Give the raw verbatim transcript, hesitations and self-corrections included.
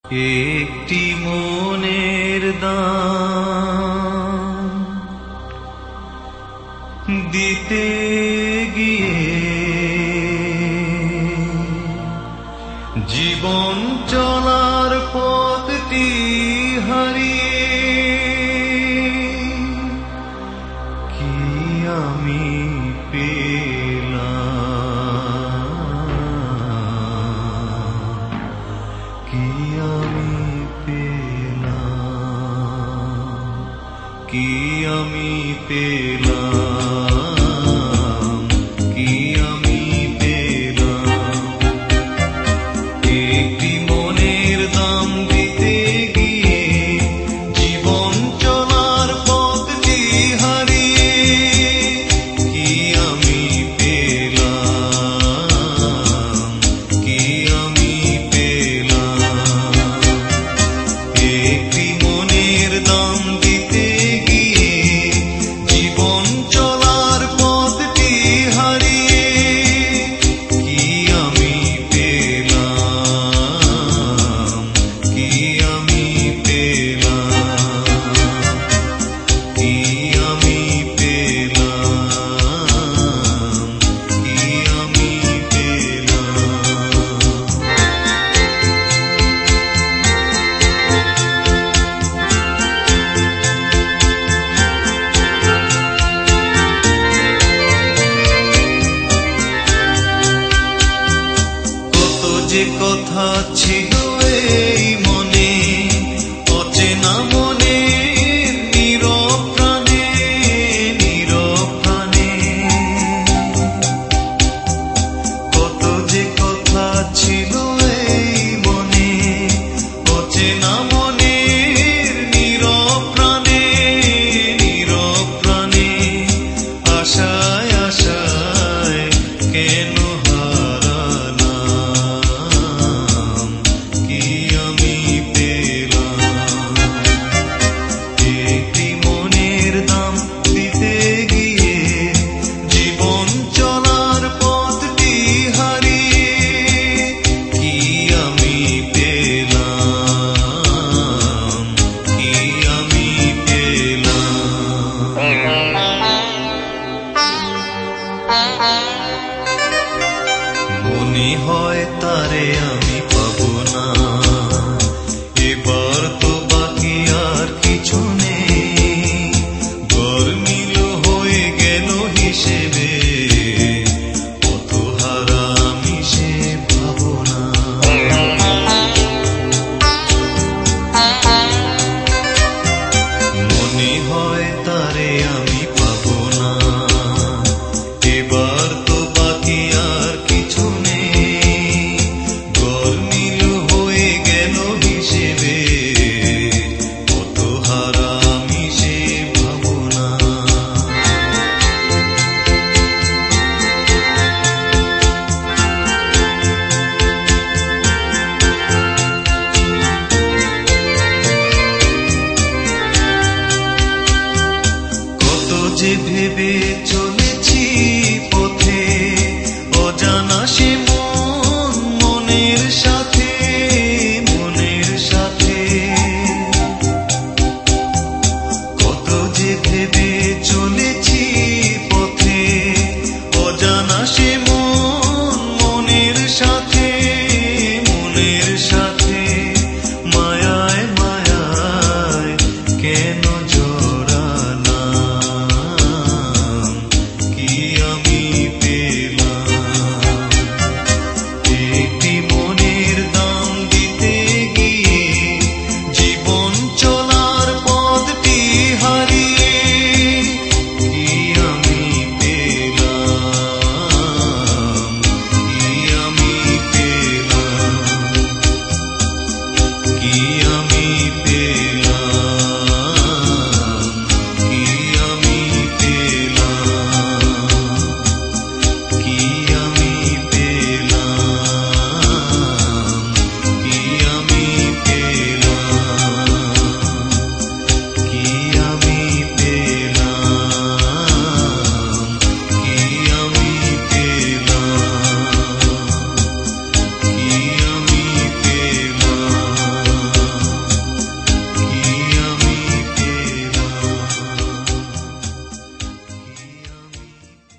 একটি মনের দাম দিতে গিয়ে জীবন চলার পথটি হারিয়ে কি আমি পেলাম, কি আমি পেলাম, কি আমি পেলাম, কি আমি পেলাম। একটি মনের দাম দিতে গিয়ে জীবন চলার পথটি হারিয়ে কি আমি পেলাম, কি আমি পেলাম। একটি মনের দাম দিতে গিয়ে জীবন চলার পথটি হারিয়ে কি আমি পেলাম, কি আমি পেলাম, কি আমি পেলাম, কি আমি পেলাম। কত যে কথা ছিল এই মনে, অচেনা মনে, নীরব প্রাণে, নীরব প্রাণে। কত যে কথা ছিল এই মনে, অচেনা মনে, নীরব প্রাণে, নীরব প্রাণে। আশায় আশায় কেন হারালাম, কি আমি পেলাম। একটি মনের দাম দিতে গিয়ে জীবন চলার পথটি হারিয়ে কি আমি পেলাম, কি আমি পেলাম। মনে হয় তারে আমি পাবো না, এবার তো বাকি আর কিছু নেই। গরমিল হয়ে গেল হিসেবে, কত হারা আমি সে পাবো না। মনে হয় তারে আমি পাবো না, এবার তো বাকি আর কিছু নেই। গরমিল হয়ে গেল হিসেবে, কত হারা আমি সে ভাবো না। কত যে ভেবে চলেছি পথে, অজানা সে মন মনের সাথে, মনের সাথে। কত যে ভেবে চলেছি পথে, অজানা সে মন মনের সাথে, মনের সাথে। মায়ায় মায়ায় কেন জড়ালাম, কি আমি পেলাম। একটি মনের দাম দিতে গিয়ে জীবন চলার পথটি হারিয়ে কি আমি পেলাম, কি আমি পেলাম, কি